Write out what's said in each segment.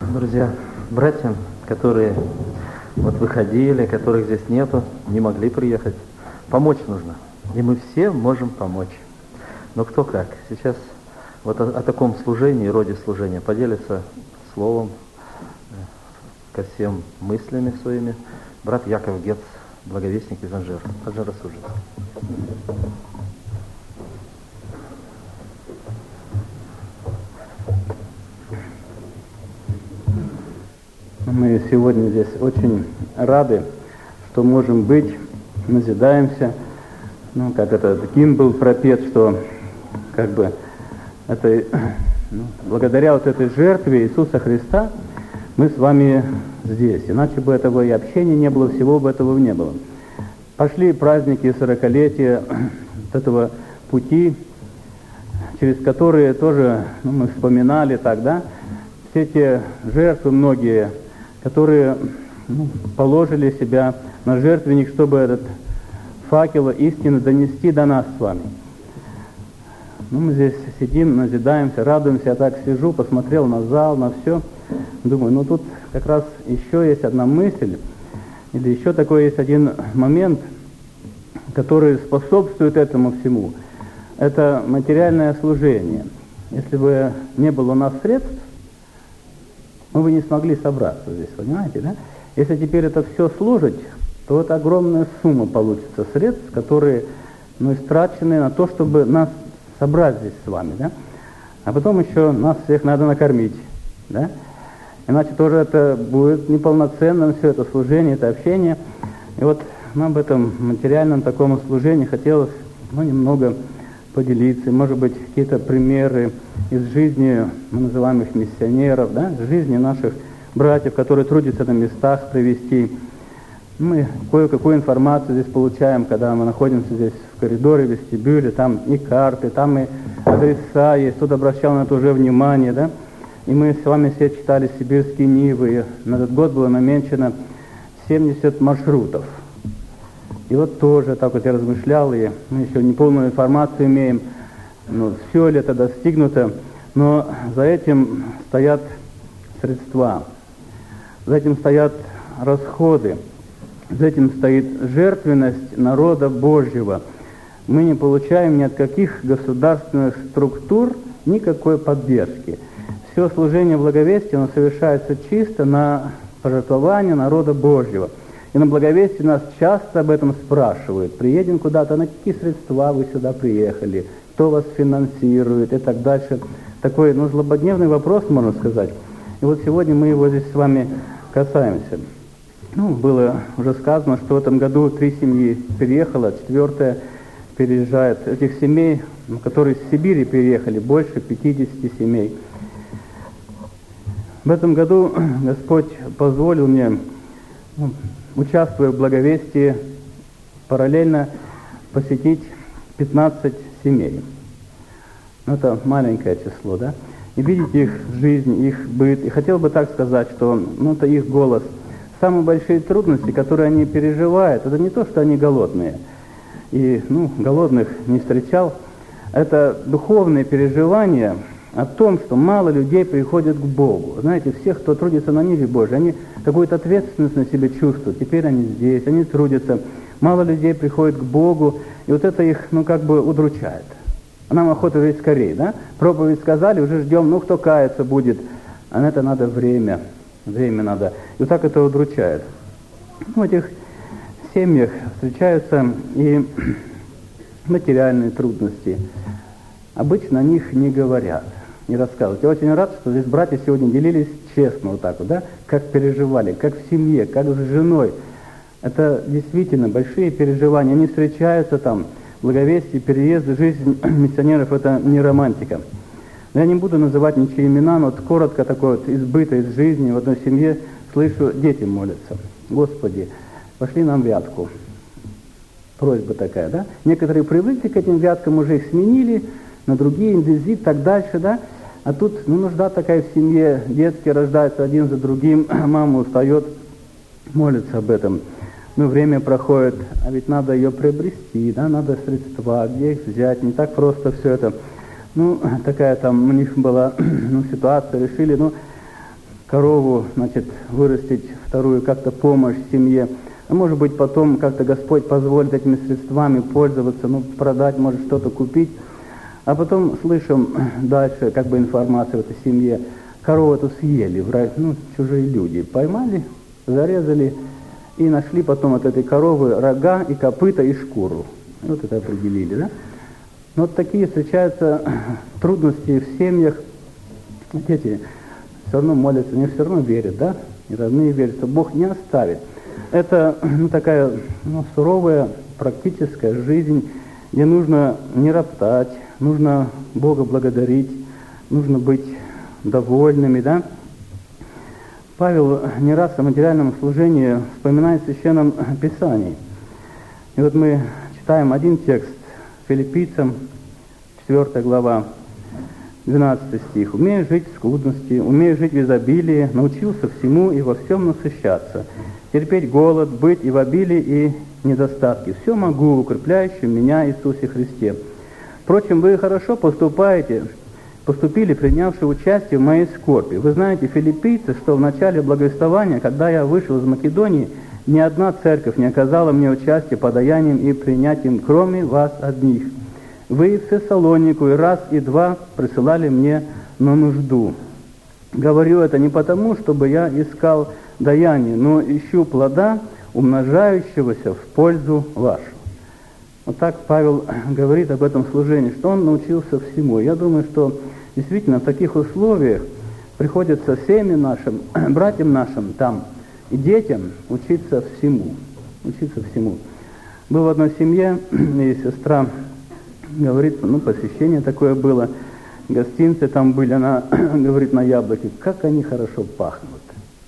Друзья, братьям, которые вот выходили, которых здесь нету, не могли приехать, помочь нужно. И мы все можем помочь. Но кто как. Сейчас вот о таком служении, роде служения поделится словом ко всем мыслями своими брат Яков Гец, благовестник из Анжера. Анжера служит. Мы сегодня здесь очень рады, что можем быть, назидаемся. Как это, таким был пропет, что как бы это, благодаря вот этой жертве Иисуса Христа мы с вами здесь. Иначе бы этого и общения не было, всего бы этого не было. Пошли праздники 40-летия вот этого пути, через которые тоже мы вспоминали тогда все те жертвы многие, которые положили себя на жертвенник, чтобы этот факел истины донести до нас с вами. Мы здесь сидим, назидаемся, радуемся. Я так сижу, посмотрел на зал, на все. Думаю, тут как раз еще есть одна мысль, или еще такой есть один момент, который способствует этому всему. Это материальное служение. Если бы не было у нас средств, мы бы не смогли собраться здесь, понимаете, да? Если теперь это все служить, то вот огромная сумма получится средств, которые истрачены на то, чтобы нас собрать здесь с вами, да? А потом еще нас всех надо накормить, да? Иначе тоже это будет неполноценным, все это служение, это общение. И вот об этом материальном таком служении хотелось немного поделиться, может быть, какие-то примеры из жизни, мы называем их миссионеров, да, из жизни наших братьев, которые трудятся на местах, привести. Мы кое-какую информацию здесь получаем, когда мы находимся здесь в коридоре, в вестибюле, там и карты, там и адреса есть, кто-то обращал на это уже внимание, да. И мы с вами все читали «Сибирские Нивы», и на этот год было намечено 70 маршрутов. И вот тоже так вот я размышлял, и мы еще не полную информацию имеем, все ли это достигнуто, но за этим стоят средства, за этим стоят расходы, за этим стоит жертвенность народа Божьего. Мы не получаем ни от каких государственных структур никакой поддержки. Все служение благовестия, оно совершается чисто на пожертвование народа Божьего. И на благовестии нас часто об этом спрашивают. Приедем куда-то, на какие средства вы сюда приехали, кто вас финансирует и так дальше. Такой, злободневный вопрос, можно сказать. И вот сегодня мы его здесь с вами касаемся. Было уже сказано, что в этом году 3 семьи переехало, 4-я переезжает. Этих семей, которые из Сибири переехали, больше 50 семей. В этом году Господь позволил мне, участвуя в благовестии, параллельно посетить 15 семей. Это маленькое число, да? И видеть их жизнь, их быт. И хотел бы так сказать, что это их голос. Самые большие трудности, которые они переживают, это не то, что они голодные. И, голодных не встречал. Это духовные переживания о том, что мало людей приходят к Богу. Знаете, все, кто трудится на ниве Божьей, они какую-то ответственность на себе чувствуют. Теперь они здесь, они трудятся. Мало людей приходит к Богу, и вот это их, удручает. А нам охота жить скорее, да? Проповедь сказали, уже ждем, кто каяться будет. А на это надо время. Время надо. И вот так это удручает. В этих семьях встречаются и материальные трудности. Обычно о них не говорят, не рассказывают. Я очень рад, что здесь братья сегодня делились честно вот так вот, да? Как переживали, как в семье, как с женой. Это действительно большие переживания. Они встречаются там, благовестие, переезды, жизнь миссионеров – это не романтика. Но я не буду называть ничьи имена, но вот коротко такое вот избыто из жизни. В одной семье слышу, дети молятся. Господи, пошли нам вятку. Просьба такая, да? Некоторые привыкли к этим вяткам, уже их сменили на другие, индезит, так дальше, да? А тут, нужда такая в семье, детки рождаются один за другим, мама устает, молится об этом. Время проходит, а ведь надо ее приобрести, да, надо средства, где их взять, не так просто все это. Такая там у них была ситуация, решили, корову, значит, вырастить вторую, как-то помощь семье. А может быть, потом как-то Господь позволит этими средствами пользоваться, ну, продать, может, что-то купить. А потом слышим дальше, как бы информацию в этой семье. Корову эту съели, ну, чужие люди. Поймали, зарезали и нашли потом от этой коровы рога и копыта и шкуру. Вот это определили, да? Но вот такие встречаются трудности в семьях. Дети все равно молятся, они все равно верят, да? И родные верят, что Бог не оставит. Это такая суровая практическая жизнь, где нужно не роптать, нужно Бога благодарить, нужно быть довольными, да? Павел не раз о материальном служении вспоминает в Священном Писании. И вот мы читаем один текст Филиппийцам, 4 глава, 12 стих. «Умею жить в скудности, умею жить в изобилии, научился всему и во всем насыщаться, терпеть голод, быть и в обилии, и недостатки. Все могу в укрепляющем меня Иисусе Христе. Впрочем, вы хорошо поступили, принявшие участие в моей скорби. Вы знаете, филиппийцы, что в начале благовествования, когда я вышел из Македонии, ни одна церковь не оказала мне участия подаянием и принятием, кроме вас одних. Вы в Фессалонику и раз, и два присылали мне на нужду. Говорю это не потому, чтобы я искал даяние, но ищу плода, умножающегося в пользу вашу». Вот так Павел говорит об этом служении, что он научился всему. Я думаю, что действительно в таких условиях приходится семьям нашим, братьям нашим там и детям учиться всему. Учиться всему. Был в одной семье, и сестра говорит, посвящение такое было, гостинцы там были, она говорит на яблоке, как они хорошо пахнут.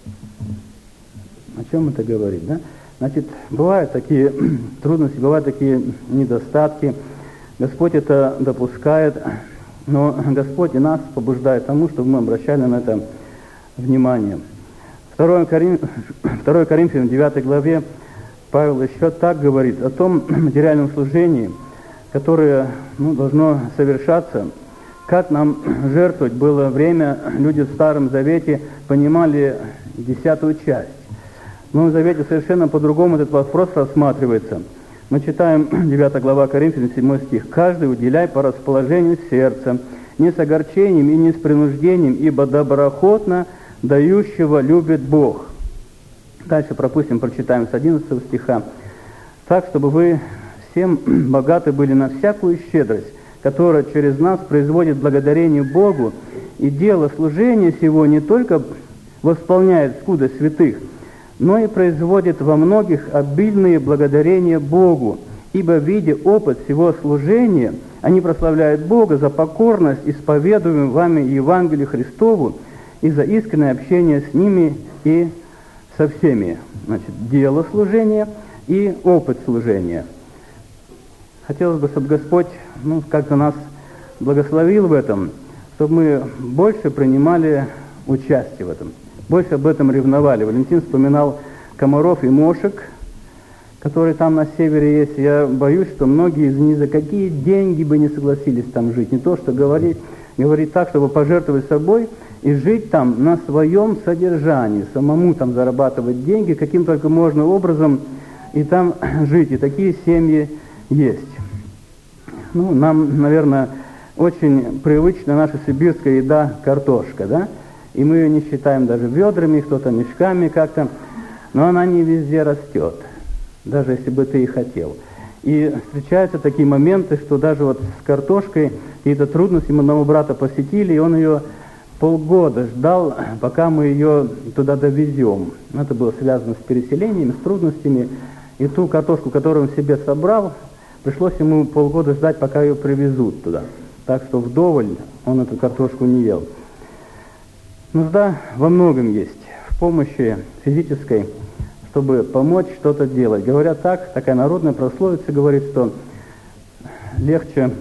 О чем это говорит, да? Значит, бывают такие трудности, бывают такие недостатки. Господь это допускает, но Господь и нас побуждает тому, чтобы мы обращали на это внимание. 2 Коринфянам 9 главе Павел еще так говорит о том материальном служении, которое должно совершаться. Как нам жертвовать было время, люди в Старом Завете понимали 10-ю часть. В Новом Завете совершенно по-другому этот вопрос рассматривается. Мы читаем 9 глава Коринфянам, 7 стих. «Каждый уделяй по расположению сердца, не с огорчением и не с принуждением, ибо доброохотно дающего любит Бог». Дальше пропустим, прочитаем с 11 стиха. «Так, чтобы вы всем богаты были на всякую щедрость, которая через нас производит благодарение Богу, и дело служения сего не только восполняет скудость святых, но и производит во многих обильные благодарения Богу, ибо, видя опыт всего служения, они прославляют Бога за покорность исповедуемым вами Евангелию Христову и за искреннее общение с ними и со всеми». Значит, дело служения и опыт служения. Хотелось бы, чтобы Господь как-то нас благословил в этом, чтобы мы больше принимали участие в этом, больше об этом ревновали. Валентин вспоминал комаров и мошек, которые там на севере есть. Я боюсь, что многие из них за какие деньги бы не согласились там жить. Не то, что говорить так, чтобы пожертвовать собой и жить там на своем содержании, самому там зарабатывать деньги, каким только можно образом и там жить. И такие семьи есть. Нам, наверное, очень привычна наша сибирская еда картошка, да? И мы ее не считаем даже ведрами, кто-то мешками как-то, но она не везде растет, даже если бы ты и хотел. И встречаются такие моменты, что даже вот с картошкой какие-то трудности, мы одного брата посетили, и он ее полгода ждал, пока мы ее туда довезем. Это было связано с переселением, с трудностями, и ту картошку, которую он себе собрал, пришлось ему полгода ждать, пока ее привезут туда. Так что вдоволь он эту картошку не ел. Нужда во многом есть, в помощи физической, чтобы помочь что-то делать. Говорят так, такая народная прословица говорит, что легче,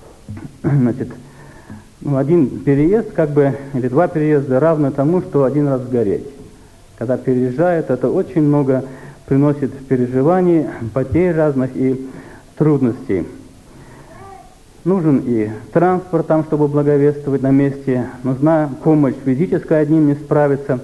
один переезд, или два переезда равны тому, что один раз сгореть. Когда переезжают, это очень много приносит переживаний, потерь разных и трудностей. Нужен и транспорт там, чтобы благовествовать на месте. Нужна помощь физическая, одним не справиться.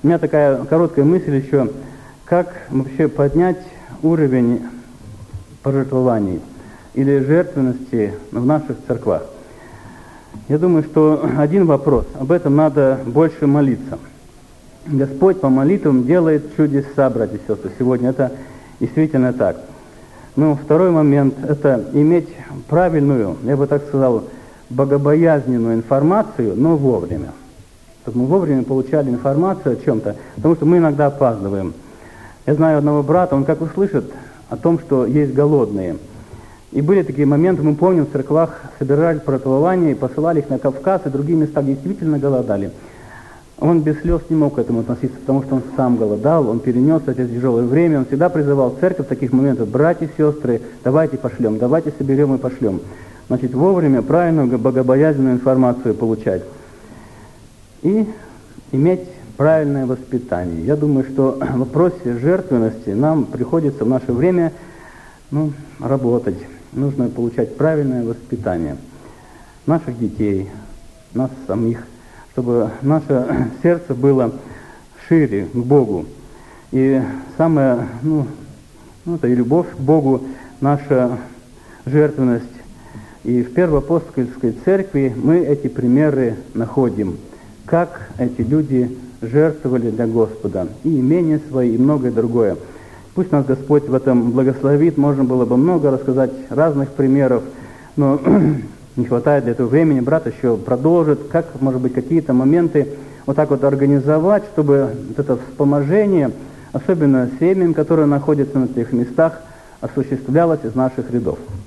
У меня такая короткая мысль еще, как вообще поднять уровень пожертвований или жертвенности в наших церквах. Я думаю, что один вопрос, об этом надо больше молиться. Господь по молитвам делает чудеса, братья и сестры. Сегодня это действительно так. Ну, второй момент – это иметь правильную, я бы так сказал, богобоязненную информацию, но вовремя. Чтобы мы вовремя получали информацию о чем-то, потому что мы иногда опаздываем. Я знаю одного брата, он как услышит о том, что есть голодные. И были такие моменты, мы помним, в церквах собирали пожертвования и посылали их на Кавказ и другие места, где действительно голодали. Он без слез не мог к этому относиться, потому что он сам голодал, он перенес это тяжелое время, он всегда призывал церковь в таких моментах: братья и сестры, давайте пошлем, давайте соберем и пошлем. Значит, вовремя правильную богобоязненную информацию получать. И иметь правильное воспитание. Я думаю, что в вопросе жертвенности нам приходится в наше время работать. Нужно получать правильное воспитание наших детей, нас самих, чтобы наше сердце было шире к Богу. И самое, это и любовь к Богу, наша жертвенность. И в Первоапостольской церкви мы эти примеры находим, как эти люди жертвовали для Господа, и имения свои, и многое другое. Пусть нас Господь в этом благословит, можно было бы много рассказать разных примеров, но не хватает для этого времени. Брат еще продолжит, как, может быть, какие-то моменты вот так вот организовать, чтобы вот это вспоможение, особенно семьям, которые находятся на тех местах, осуществлялось из наших рядов.